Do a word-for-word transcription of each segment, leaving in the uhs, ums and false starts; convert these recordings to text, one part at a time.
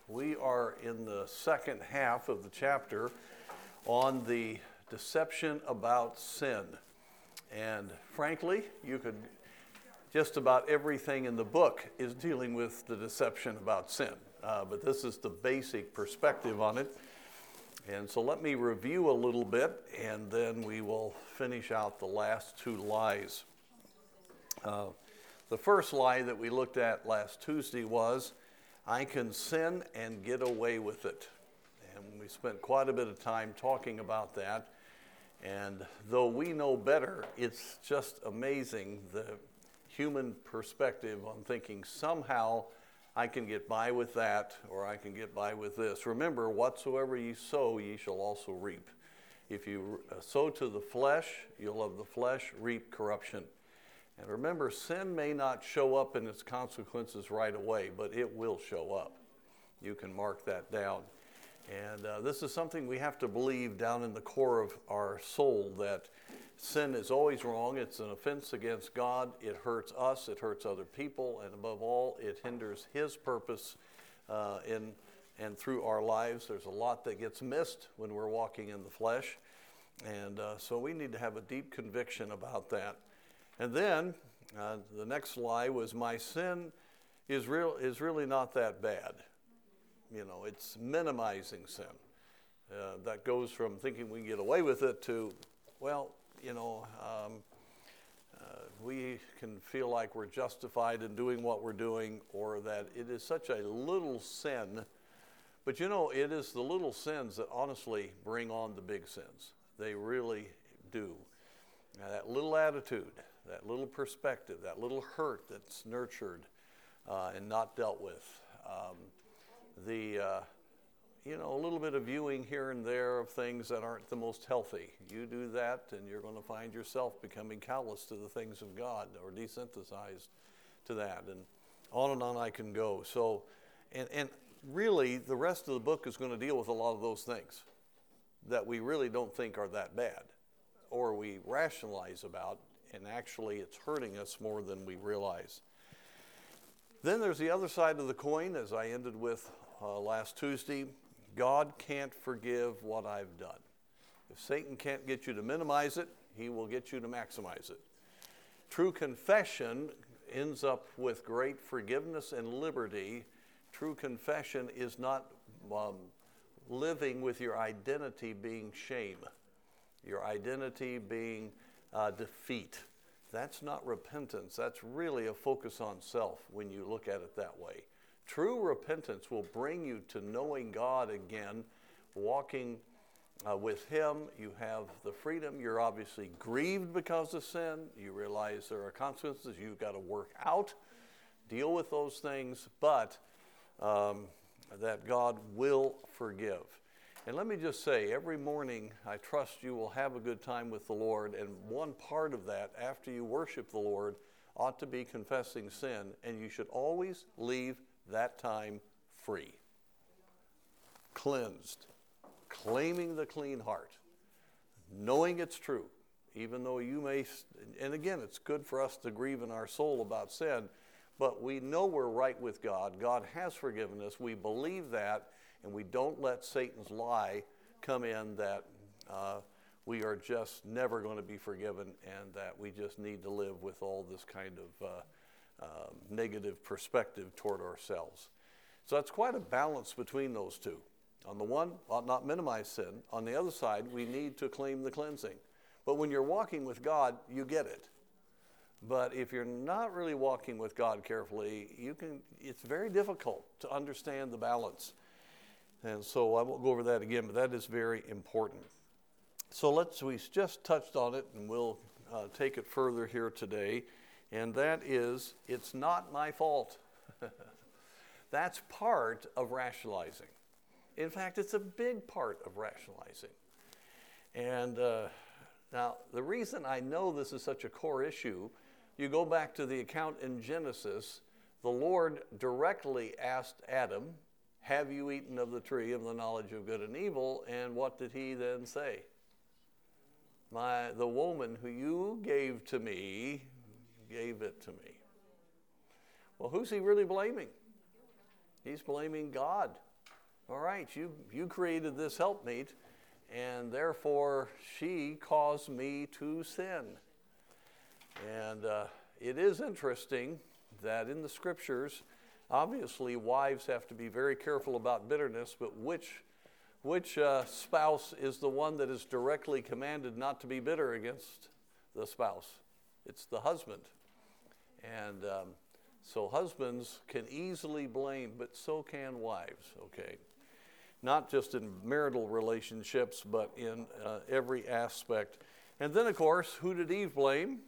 We are in the second half of the chapter on the deception about sin. And frankly, you could, just about everything in the book is dealing with the deception about sin. Uh, but this is the basic perspective on it. And so let me review a little bit, and then we will finish out the last two lies. Uh, the first lie that we looked at last Tuesday was, I can sin and get away with it. And we spent quite a bit of time talking about that. And though we know better, it's just amazing the human perspective on thinking somehow I can get by with that, or I can get by with this. Remember, whatsoever ye sow, ye shall also reap. If you sow to the flesh, you'll of the flesh reap corruption. And remember, sin may not show up in its consequences right away, but it will show up. You can mark that down. And uh, this is something we have to believe down in the core of our soul, that sin is always wrong. It's an offense against God. It hurts us. It hurts other people. And above all, it hinders His purpose uh, in and through our lives. There's a lot that gets missed when we're walking in the flesh. And uh, so we need to have a deep conviction about that. And then uh, the next lie was, my sin is real is really not that bad. You know, it's minimizing sin. Uh, that goes from thinking we can get away with it to, well, you know, um, uh, we can feel like we're justified in doing what we're doing, or that it is such a little sin. But you know, it is the little sins that honestly bring on the big sins. They really do. Now, that little attitude, that little perspective, that little hurt that's nurtured uh, and not dealt with. Um, the, uh, you know, a little bit of viewing here and there of things that aren't the most healthy. You do that and you're going to find yourself becoming callous to the things of God, or desensitized to that. And on and on I can go. So, and, and really the rest of the book is going to deal with a lot of those things that we really don't think are that bad, or we rationalize about, and actually it's hurting us more than we realize. Then there's the other side of the coin, as I ended with uh, last Tuesday. God can't forgive what I've done. If Satan can't get you to minimize it, he will get you to maximize it. True confession ends up with great forgiveness and liberty. True confession is not um, living with your identity being shame, your identity being uh, defeat. That's not repentance. That's really a focus on self when you look at it that way. True repentance will bring you to knowing God again, walking uh, with Him. You have the freedom. You're obviously grieved because of sin. You realize there are consequences you've got to work out, deal with those things, but um, that God will forgive. And let me just say, every morning I trust you will have a good time with the Lord, and one part of that, after you worship the Lord, ought to be confessing sin, and you should always leave that time free, cleansed, claiming the clean heart, knowing it's true, even though you may, and again, it's good for us to grieve in our soul about sin, but we know we're right with God. God has forgiven us. We believe that, and we don't let Satan's lie come in that uh, we are just never going to be forgiven, and that we just need to live with all this kind of uh, uh, negative perspective toward ourselves. So that's quite a balance between those two. On the one, ought not minimize sin. On the other side, we need to claim the cleansing. But when you're walking with God, you get it. But if you're not really walking with God carefully, you can. It's very difficult to understand the balance. And so I won't go over that again, but that is very important. So let's, we just touched on it, and we'll uh, take it further here today. And that is, it's not my fault. That's part of rationalizing. In fact, it's a big part of rationalizing. And uh, now, the reason I know this is such a core issue, you go back to the account in Genesis, the Lord directly asked Adam, have you eaten of the tree of the knowledge of good and evil? And what did he then say? My, the woman who you gave to me gave it to me. Well, who's he really blaming? He's blaming God All right, you, you created this helpmeet, and therefore she caused me to sin. And uh, it is interesting that in the scriptures, obviously wives have to be very careful about bitterness, but which, which uh, spouse is the one that is directly commanded not to be bitter against the spouse? It's the husband. And um, so husbands can easily blame, but so can wives, okay? Not just in marital relationships, but in uh, every aspect. And then, of course, who did Eve blame?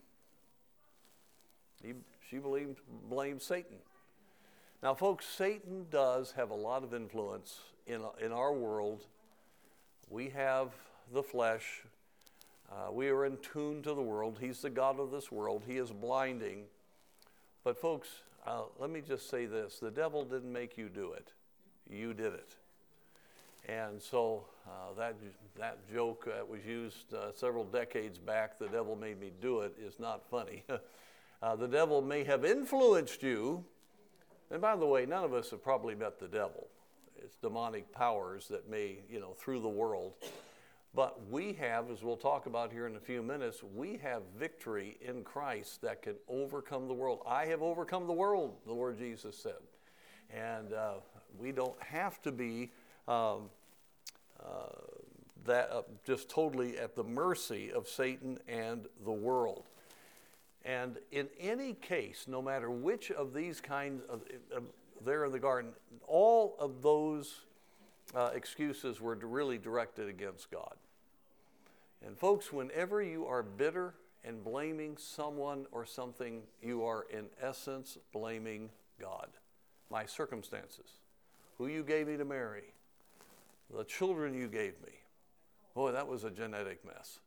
He, she blamed, blamed Satan. Now, folks, Satan does have a lot of influence in, in our world. We have the flesh. Uh, we are in tune to the world. He's the god of this world. He is blinding. But, folks, uh, let me just say this. The devil didn't make you do it. You did it. And so uh, that, that joke that was used uh, several decades back, the devil made me do it, is not funny. uh, the devil may have influenced you. And by the way, none of us have probably met the devil. It's demonic powers that may, you know, through the world. But we have, as we'll talk about here in a few minutes, we have victory in Christ that can overcome the world. I have overcome the world, the Lord Jesus said. And uh, we don't have to be um, uh, that uh, just totally at the mercy of Satan and the world. And in any case, no matter which of these kinds of, uh, there in the garden, all of those uh, excuses were really directed against God. And folks, whenever you are bitter and blaming someone or something, you are in essence blaming God. My circumstances, who you gave me to marry, the children you gave me. Boy, that was a genetic mess.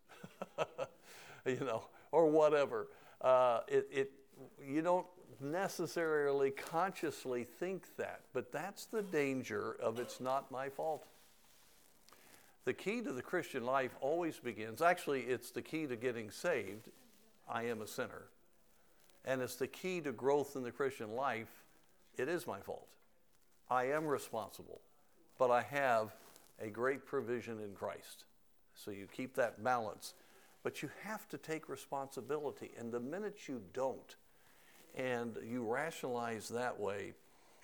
You know, or whatever. Uh, it, it, you don't necessarily consciously think that, but that's the danger of it's not my fault. The key to the Christian life always begins, actually it's the key to getting saved, I am a sinner. And it's the key to growth in the Christian life, it is my fault. I am responsible, but I have a great provision in Christ. So you keep that balance. But you have to take responsibility. And the minute you don't, and you rationalize that way,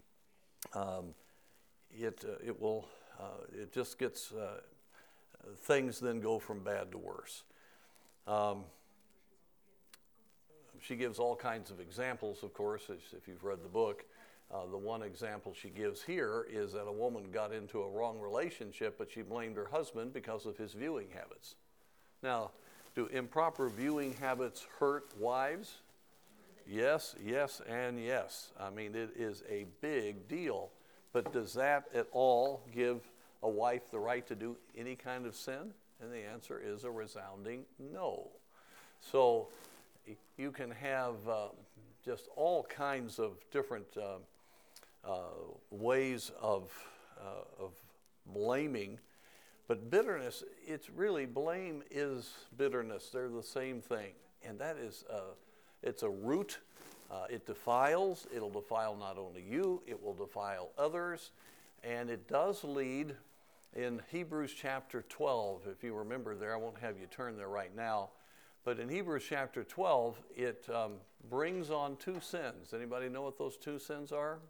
um, it uh, it will uh, it just gets uh, things then go from bad to worse. Um, she gives all kinds of examples, of course, if you've read the book. Uh, the one example she gives here is that a woman got into a wrong relationship, but she blamed her husband because of his viewing habits. Now, do improper viewing habits hurt wives? Yes, yes, and yes. I mean, it is a big deal. But does that at all give a wife the right to do any kind of sin? And the answer is a resounding no. So you can have uh, just all kinds of different uh, uh, ways of, uh, of blaming. But bitterness, it's really, blame is bitterness. They're the same thing. And that is, uh, it's a root. Uh, it defiles. It'll defile not only you, it will defile others. And it does lead in Hebrews chapter twelve, if you remember there, I won't have you turn there right now. But in Hebrews chapter twelve, it um, brings on two sins. Anybody know what those two sins are?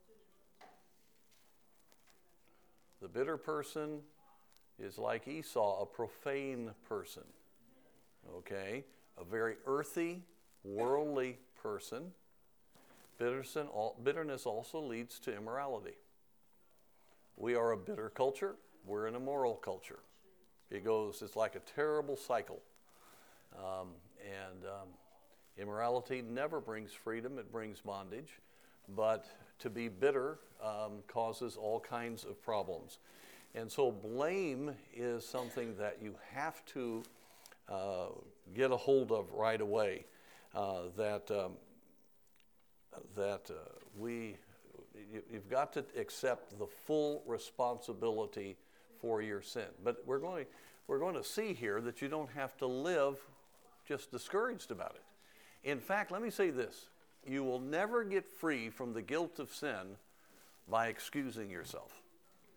The bitter person is like Esau, a profane person, okay? A very earthy, worldly person. Bitterness also leads to immorality. We are a bitter culture. We're an immoral culture. It goes, it's like a terrible cycle. Um, and um, immorality never brings freedom, it brings bondage. But to be bitter um, causes all kinds of problems. And so blame is something that you have to uh, get a hold of right away. Uh, that um, that uh, we, you, you've got to accept the full responsibility for your sin. But we're going, we're going to see here that you don't have to live just discouraged about it. In fact, let me say this. You will never get free from the guilt of sin by excusing yourself.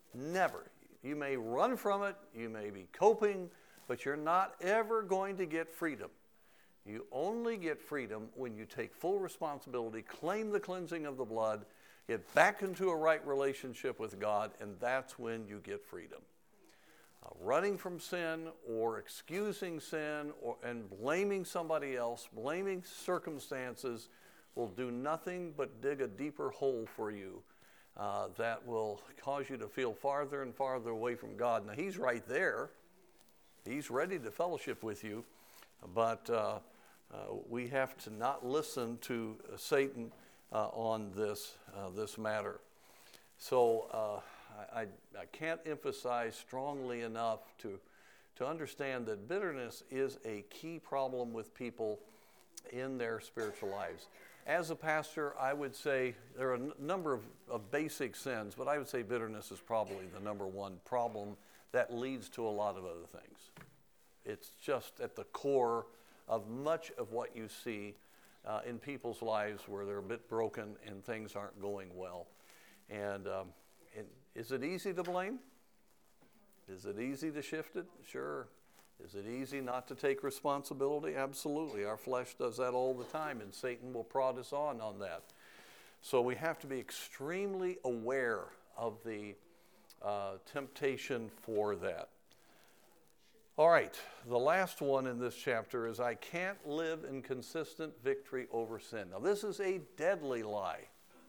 Never. You may run from it, you may be coping, but you're not ever going to get freedom. You only get freedom when you take full responsibility, claim the cleansing of the blood, get back into a right relationship with God, and that's when you get freedom. Uh, running from sin or excusing sin or, and blaming somebody else, blaming circumstances will do nothing but dig a deeper hole for you uh, that will cause you to feel farther and farther away from God. Now, He's right there. He's ready to fellowship with you, but uh, uh, we have to not listen to uh, Satan uh, on this, uh, this matter. So uh, I, I can't emphasize strongly enough to, to understand that bitterness is a key problem with people in their spiritual lives. As a pastor, I would say there are a n- number of, of basic sins, but I would say bitterness is probably the number one problem that leads to a lot of other things. It's just at the core of much of what you see uh, in people's lives where they're a bit broken and things aren't going well. And, um, and is it easy to blame? Is it easy to shift it? Sure. Is it easy not to take responsibility? Absolutely. Our flesh does that all the time, and Satan will prod us on on that. So we have to be extremely aware of the uh, temptation for that. All right, the last one in this chapter is I can't live in consistent victory over sin. Now, this is a deadly lie.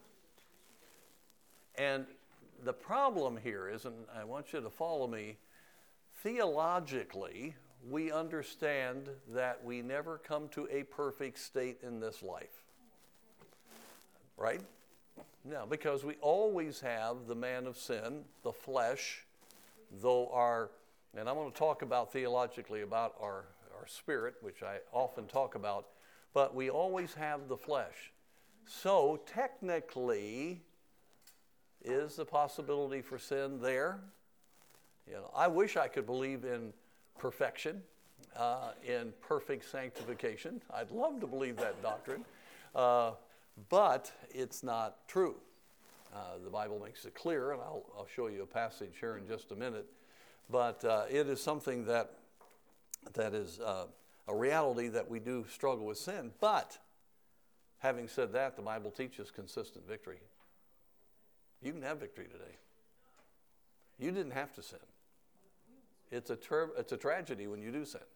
And the problem here is, and I want you to follow me, theologically, we understand that we never come to a perfect state in this life. Right? No, because we always have the man of sin, the flesh, though our, and I'm going to talk about theologically about our, our spirit, which I often talk about, but we always have the flesh. So technically, is the possibility for sin there? You know, I wish I could believe in perfection, uh, in perfect sanctification. I'd love to believe that doctrine, uh, but it's not true. Uh, the Bible makes it clear, and I'll, I'll show you a passage here in just a minute. But uh, it is something that that is uh, a reality that we do struggle with sin. But having said that, the Bible teaches consistent victory. You can have victory today. You didn't have to sin. It's a ter- it's a tragedy when you do sin.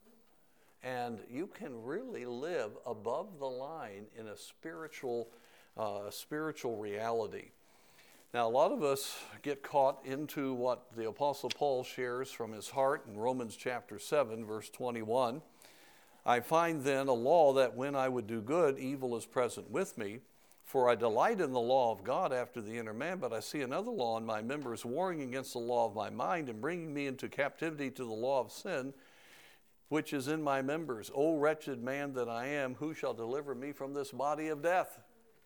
And you can really live above the line in a spiritual, uh, spiritual reality. Now, a lot of us get caught into what the Apostle Paul shares from his heart in Romans chapter seven, verse twenty-one. I find then a law that when I would do good, evil is present with me. For I delight in the law of God after the inner man, but I see another law in my members warring against the law of my mind and bringing me into captivity to the law of sin, which is in my members. O wretched man that I am, who shall deliver me from this body of death?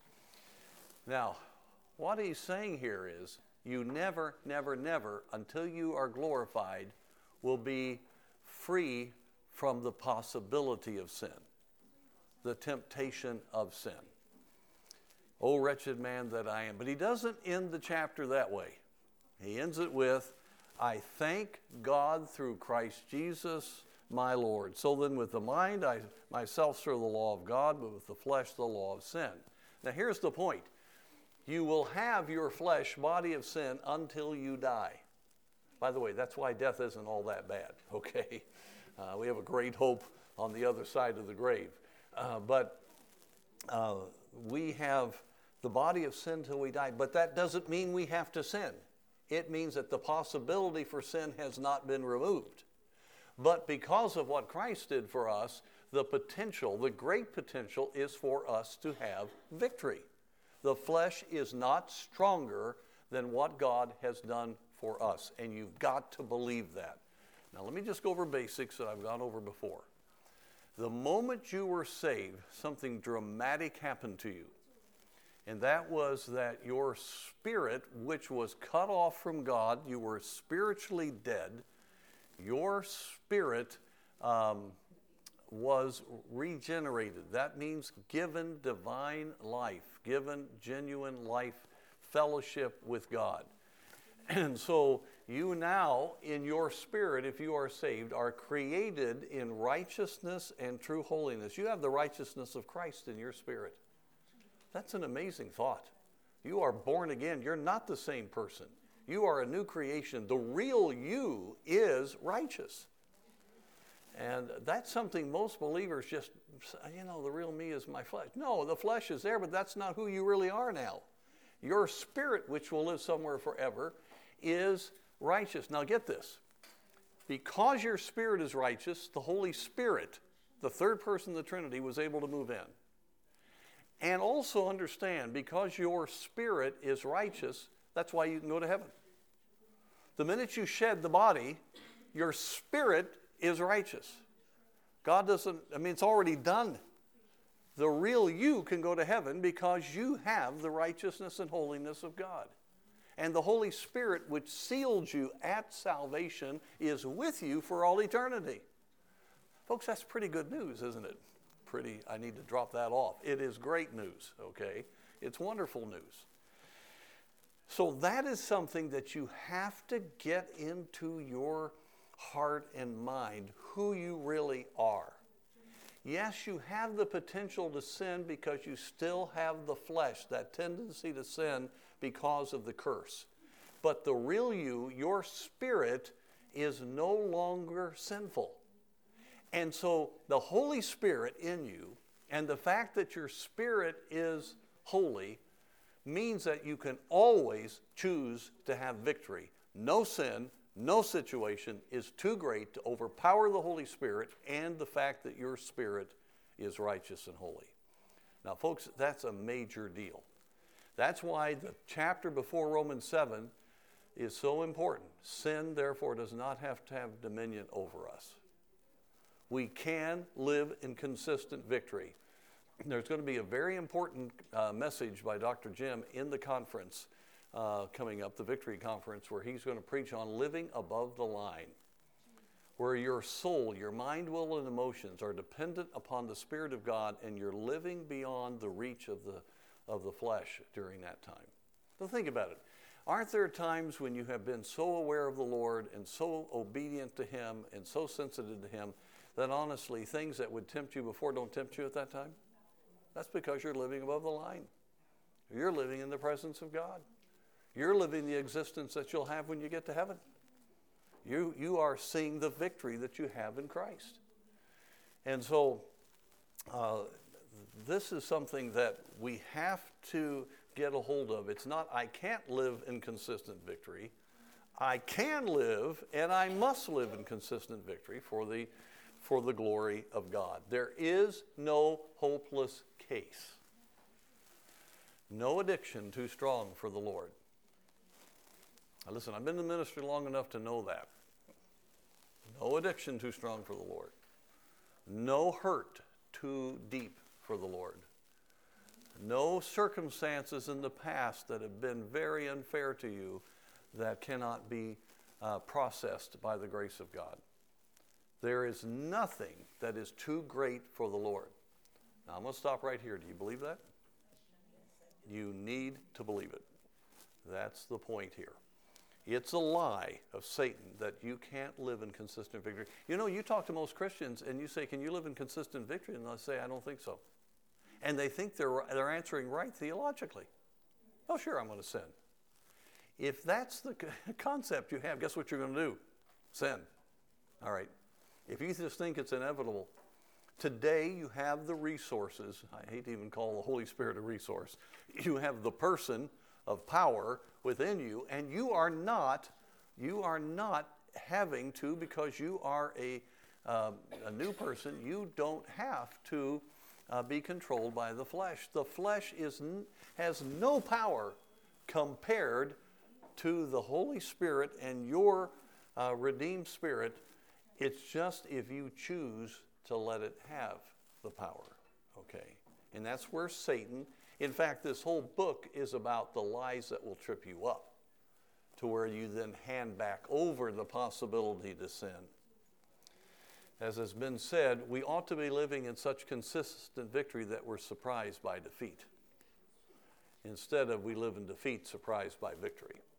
Now, what he's saying here is, you never, never, never, until you are glorified, will be free from the possibility of sin, the temptation of sin. O wretched man that I am. But he doesn't end the chapter that way. He ends it with, I thank God through Christ Jesus, my Lord. So then with the mind, I myself serve the law of God, but with the flesh, the law of sin. Now here's the point. You will have your flesh, body of sin, until you die. By the way, that's why death isn't all that bad, okay? Uh, we have a great hope on the other side of the grave. Uh, but uh, we have the body of sin till we die, but that doesn't mean we have to sin. It means that the possibility for sin has not been removed. But because of what Christ did for us, the potential, the great potential is for us to have victory. The flesh is not stronger than what God has done for us, and you've got to believe that. Now let me just go over basics that I've gone over before. The moment you were saved, something dramatic happened to you. And that was that your spirit, which was cut off from God, you were spiritually dead, your spirit um, was regenerated. That means given divine life, given genuine life, fellowship with God. And so you now, in your spirit, if you are saved, are created in righteousness and true holiness. You have the righteousness of Christ in your spirit. That's an amazing thought. You are born again. You're not the same person. You are a new creation. The real you is righteous. And that's something most believers just, you know, the real me is my flesh. No, the flesh is there, but that's not who you really are now. Your spirit, which will live somewhere forever, is righteous. Now get this. Because your spirit is righteous, the Holy Spirit, the third person of the Trinity, was able to move in. And also understand, because your spirit is righteous, that's why you can go to heaven. The minute you shed the body, your spirit is righteous. God doesn't, I mean, it's already done. The real you can go to heaven because you have the righteousness and holiness of God. And the Holy Spirit, which sealed you at salvation, is with you for all eternity. Folks, that's pretty good news, isn't it? Pretty, I need to drop that off. It is great news, okay? It's wonderful news. So that is something that you have to get into your heart and mind, who you really are. Yes, you have the potential to sin because you still have the flesh, that tendency to sin because of the curse. But the real you, your spirit, is no longer sinful. And so the Holy Spirit in you, and the fact that your spirit is holy, means that you can always choose to have victory. No sin, no situation is too great to overpower the Holy Spirit and the fact that your spirit is righteous and holy. Now, folks, that's a major deal. That's why the chapter before Romans seven is so important. Sin, therefore, does not have to have dominion over us. We can live in consistent victory. There's going to be a very important uh, message by Doctor Jim in the conference uh, coming up, the Victory Conference, where he's going to preach on living above the line, where your soul, your mind, will, and emotions are dependent upon the Spirit of God, and you're living beyond the reach of the, of the flesh during that time. So think about it. Aren't there times when you have been so aware of the Lord and so obedient to Him and so sensitive to Him that honestly things that would tempt you before don't tempt you at that time? That's because you're living above the line. You're living in the presence of God. You're living the existence that you'll have when you get to heaven. You, you are seeing the victory that you have in Christ. And so uh, this is something that we have to get a hold of. It's not, I can't live in consistent victory. I can live, and I must live in consistent victory for the, for the glory of God. There is no hopeless case. No addiction too strong for the Lord. Now listen, I've been in the ministry long enough to know that. No addiction too strong for the Lord. No hurt too deep for the Lord. No circumstances in the past that have been very unfair to you that cannot be uh, processed by the grace of God. There is nothing that is too great for the Lord. Now I'm going to stop right here. Do you believe that? You need to believe it. That's the point here. It's a lie of Satan that you can't live in consistent victory. You know, you talk to most Christians and you say, can you live in consistent victory? And they'll say, I don't think so. And they think they're, they're answering right theologically. Oh, sure, I'm going to sin. If that's the concept you have, guess what you're going to do? Sin. All right. If you just think it's inevitable, today you have the resources. I hate to even call the Holy Spirit a resource. You have the person of power within you, and you are not, you are not having to, because you are a, uh, a new person, you don't have to uh, be controlled by the flesh. The flesh is n- has no power compared to the Holy Spirit and your uh, redeemed spirit. It's just if you choose to let it have the power, okay? And that's where Satan, in fact, this whole book is about the lies that will trip you up to where you then hand back over the possibility to sin. As has been said, we ought to be living in such consistent victory that we're surprised by defeat, instead of we live in defeat surprised by victory.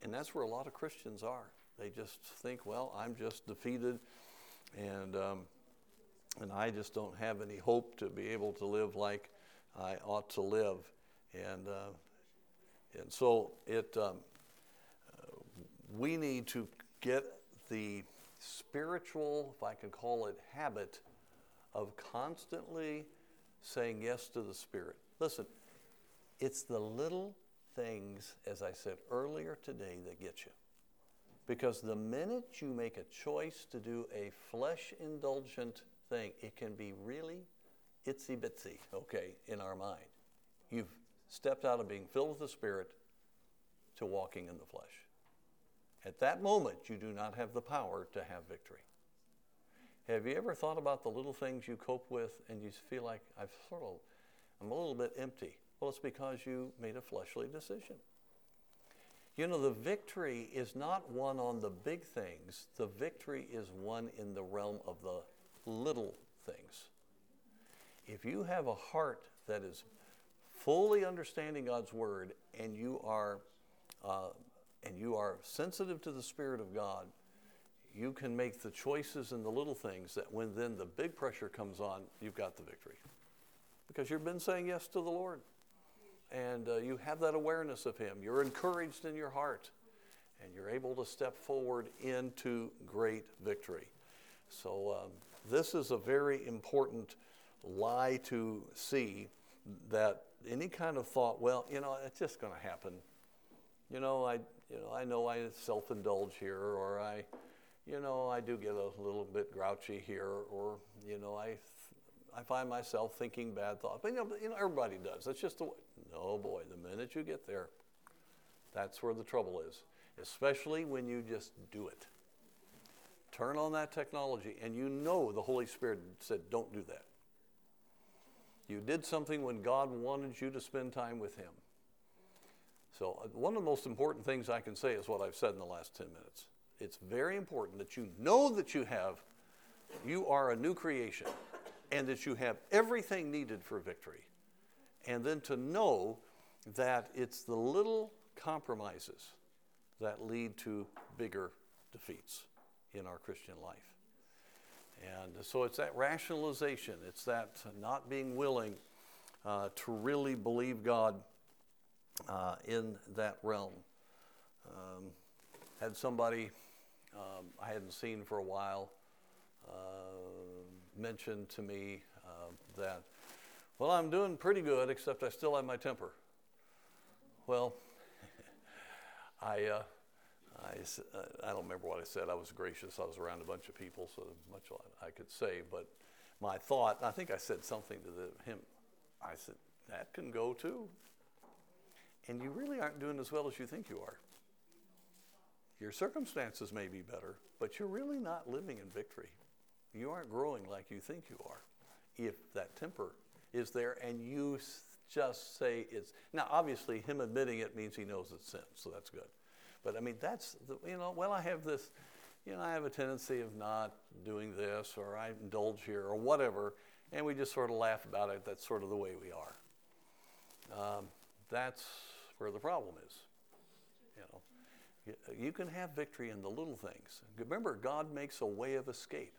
And that's where a lot of Christians are. They just think, well, I'm just defeated, and um, and I just don't have any hope to be able to live like I ought to live. And uh, and so it um, uh, we need to get the spiritual, if I can call it, habit of constantly saying yes to the Spirit. Listen, it's the little things, as I said earlier today, that get you. Because the minute you make a choice to do a flesh-indulgent thing, it can be really itsy-bitsy, okay, in our mind. You've stepped out of being filled with the Spirit to walking in the flesh. At that moment, you do not have the power to have victory. Have you ever thought about the little things you cope with and you feel like, I've sort of, I'm a little bit empty? Well, it's because you made a fleshly decision. You know, the victory is not won on the big things. The victory is won in the realm of the little things. If you have a heart that is fully understanding God's word, and you are uh, and you are sensitive to the Spirit of God, you can make the choices in the little things that when then the big pressure comes on, you've got the victory. Because you've been saying yes to the Lord. And uh, you have that awareness of Him. You're encouraged in your heart. And you're able to step forward into great victory. So um, this is a very important lie to see, that any kind of thought, well, you know, it's just going to happen. You know, I, you know, I know I self-indulge here, or I, you know, I do get a little bit grouchy here, or, you know, I, I find myself thinking bad thoughts. But, you know, you know, everybody does. That's just the way. No, boy, the minute you get there, that's where the trouble is, especially when you just do it. Turn on that technology, and you know the Holy Spirit said, don't do that. You did something when God wanted you to spend time with Him. So uh, one of the most important things I can say is what I've said in the last ten minutes. It's very important that you know that you have, you are a new creation, and that you have everything needed for victory. And then to know that it's the little compromises that lead to bigger defeats in our Christian life. And so it's that rationalization. It's that not being willing uh, to really believe God uh, in that realm. Um, had somebody um, I hadn't seen for a while uh, mention to me uh, that, well, I'm doing pretty good, except I still have my temper. Well, I... Uh, I, I don't remember what I said. I was gracious. I was around a bunch of people, so much I could say. But my thought, I think I said something to the, him. I said, that can go too. And you really aren't doing as well as you think you are. Your circumstances may be better, but you're really not living in victory. You aren't growing like you think you are. If that temper is there and you just say it's... Now, obviously, him admitting it means he knows it's sin, so that's good. But I mean, that's, the, you know, well, I have this, you know, I have a tendency of not doing this, or I indulge here, or whatever, and we just sort of laugh about it. That's sort of the way we are. Um, that's where the problem is. You know, you, you can have victory in the little things. Remember, God makes a way of escape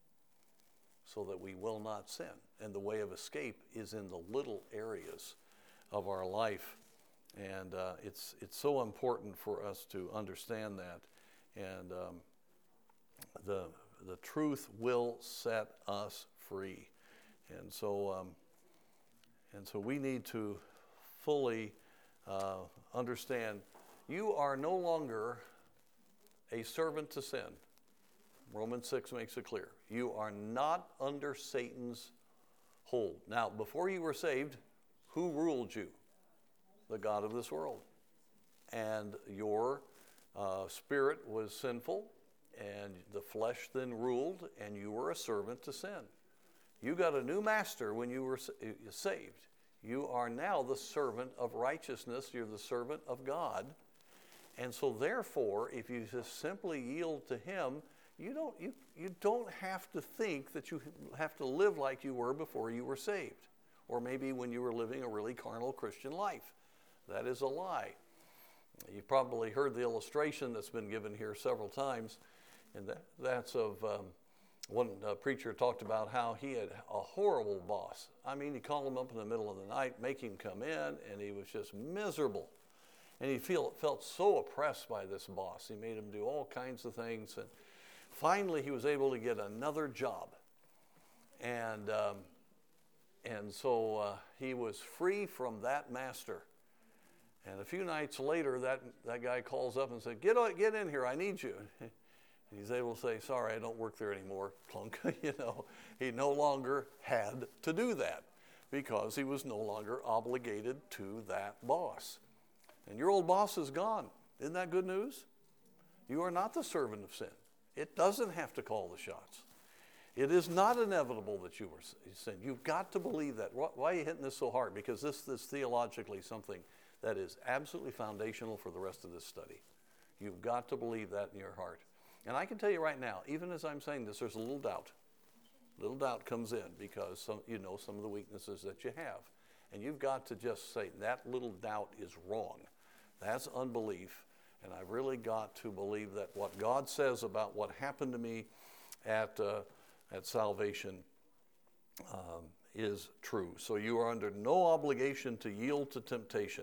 so that we will not sin. And the way of escape is in the little areas of our life. And uh, it's it's so important for us to understand that, and um, the the truth will set us free, and so um, and so we need to fully uh, understand. You are no longer a servant to sin. Romans six makes it clear. You are not under Satan's hold. Now, before you were saved, who ruled you? The God of this world. And your uh, spirit was sinful, and the flesh then ruled, and you were a servant to sin. You got a new master when you were saved. You are now the servant of righteousness. You're the servant of God. And so therefore, if you just simply yield to Him, you don't, you, you don't have to think that you have to live like you were before you were saved, or maybe when you were living a really carnal Christian life. That is a lie. You've probably heard the illustration that's been given here several times, and that, that's of um, one uh, preacher talked about how he had a horrible boss. I mean, he called him up in the middle of the night, make him come in, and he was just miserable. And he feel, felt so oppressed by this boss. He made him do all kinds of things. And finally, he was able to get another job. And, um, and so uh, he was free from that master. And a few nights later, that, that guy calls up and said, get, get in here, I need you. And he's able to say, sorry, I don't work there anymore, clunk. You know, he no longer had to do that because he was no longer obligated to that boss. And your old boss is gone. Isn't that good news? You are not the servant of sin. It doesn't have to call the shots. It is not inevitable that you were sin. You've got to believe that. Why are you hitting this so hard? Because this is theologically something that is absolutely foundational for the rest of this study. You've got to believe that in your heart. And I can tell you right now, even as I'm saying this, there's a little doubt. Little doubt comes in because some, you know some of the weaknesses that you have. And you've got to just say, that little doubt is wrong. That's unbelief, and I've really got to believe that what God says about what happened to me at, uh, at salvation um, is true. So you are under no obligation to yield to temptation,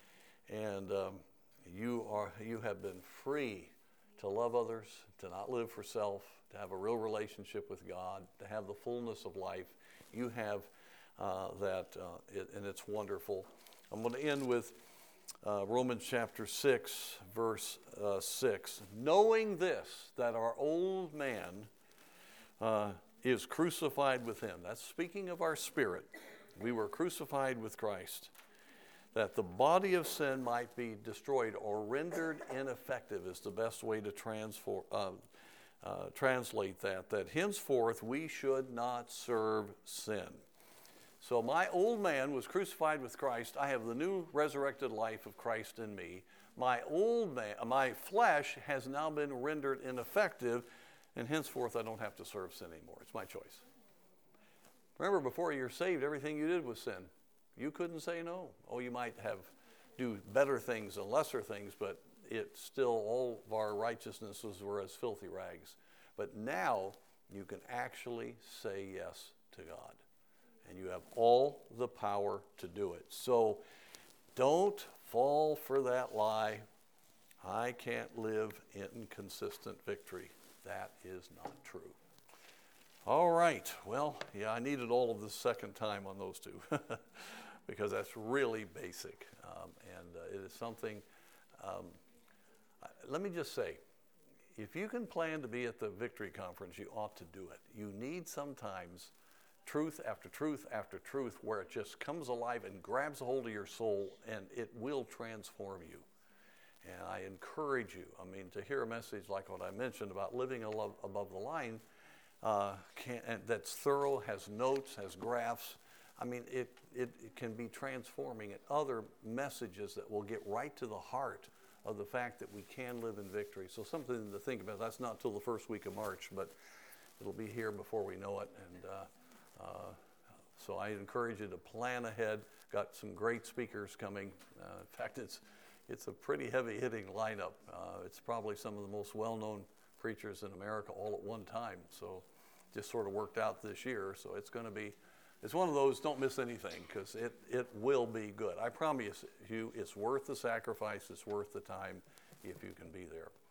and um, you are you have been free to love others, to not live for self, to have a real relationship with God, to have the fullness of life. You have uh, that, uh, it, and it's wonderful. I'm going to end with Uh, Romans chapter six, verse uh, six. Knowing this, that our old man uh, is crucified with him. That's speaking of our spirit. We were crucified with Christ, that the body of sin might be destroyed or rendered ineffective is the best way to transfor- uh, uh, translate that, that henceforth we should not serve sin. So my old man was crucified with Christ. I have the new resurrected life of Christ in me. My old man, my flesh has now been rendered ineffective, and henceforth I don't have to serve sin anymore. It's my choice. Remember, before you're saved, everything you did was sin. You couldn't say no. Oh, you might have do better things and lesser things, but it still, all of our righteousnesses were as filthy rags. But now you can actually say yes to God. And you have all the power to do it. So don't fall for that lie. I can't live in consistent victory. That is not true. All right. Well, yeah, I needed all of this second time on those two because that's really basic. Um, and uh, it is something, um, let me just say, if you can plan to be at the Victory Conference, you ought to do it. You need sometimes truth after truth after truth where it just comes alive and grabs a hold of your soul, and it will transform you. And I encourage you, I mean, to hear a message like what I mentioned about living above the line, uh, can, and that's thorough, has notes, has graphs. I mean, it, it, it can be transforming, and other messages that will get right to the heart of the fact that we can live in victory. So something to think about. That's not till the first week of March, but it'll be here before we know it. And uh, Uh, so I encourage you to plan ahead. Got some great speakers coming. Uh, in fact, it's it's a pretty heavy-hitting lineup. Uh, it's probably some of the most well-known preachers in America all at one time. So just sort of worked out this year. So it's going to be, it's one of those, don't miss anything, because it, it will be good. I promise you, it's worth the sacrifice. It's worth the time if you can be there.